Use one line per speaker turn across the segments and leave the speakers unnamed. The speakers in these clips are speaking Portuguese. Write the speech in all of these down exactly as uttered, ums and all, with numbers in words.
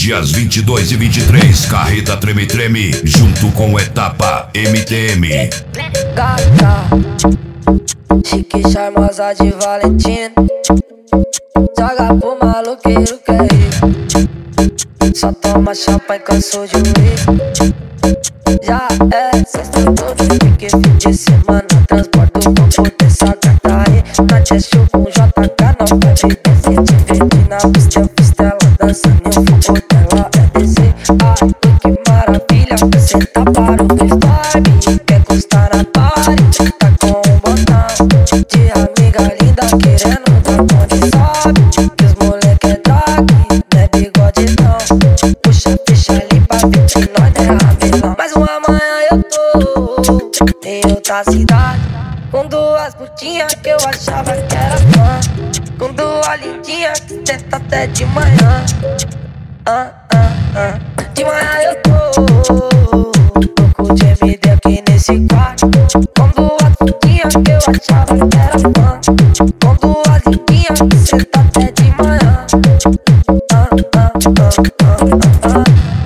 Dias vinte e dois e vinte e três, Carreta Treme Treme, junto com Etapa M T M.
Gata, chique, charmosa de Valentina, joga pro maloqueiro que é rico, só toma champanhe, cansou de rir. Já é sexta todo, porque fim de semana transporto com potência gata aí. Na chest com J K não pode descer, te verde na pista, costela dançando e o fogo dela é descer. Ai, que maravilha, você tá para o freestyle, quer encostar na party, tá com um botão de amiga linda querendo dar onde sobe. Que os moleque é drag, não é bigodidão, puxa ficha ali pra ver que nós não é ramelão. Mas uma manhã eu tô em outra cidade, com duas putinhas que eu achava que era fã, com duas lindinhas que tenta até de manhã. Ah, ah, ah. De manhã eu tô louco de M D aqui nesse quarto, com duas putinhas que eu achava que era fã, com duas lindinhas que tenta até de manhã. Ah, ah, ah, ah, ah.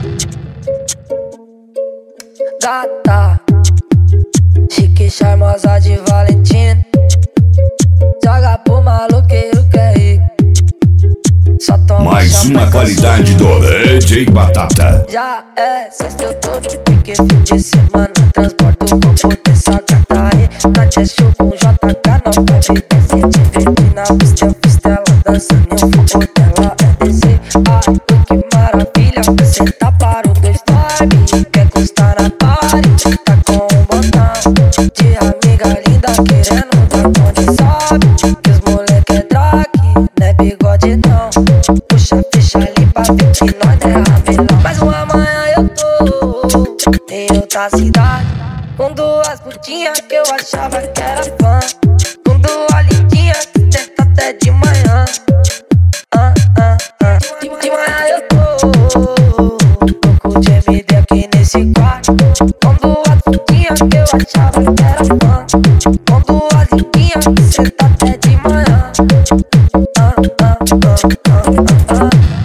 Gata, chique, charmosa de Valentina, joga pro maloqueiro que é rico, só toma
Mais
champanhe,
uma qualidade do D J Batata.
já é sexta eu tô de pique, fim de semana transporto com potência gata aí. Na chest com J K não pode descer, te verde na pista, costela dançando e o fogo dela é descer. Ai, que maravilha, você tá para o freestyle, quer encostar na party, tá com um botão de amiga linda querendo dar onde sobe. Que os moleque é drag, não é bigodidão, puxa ficha ali pra ver que nós não é ramelão. Mas uma manhã eu tô em outra cidade, com duas putinhas que eu achava que era fã, com duas lindinhas que tenta até de manhã. Ah, ah, ah. De, de manhã eu tô louco de M D aqui nesse quarto, com duas putinhas que eu achava que era fã, com duas lindinhas que tenta até de manhã. Ah, ah, ah, ah, ah, ah.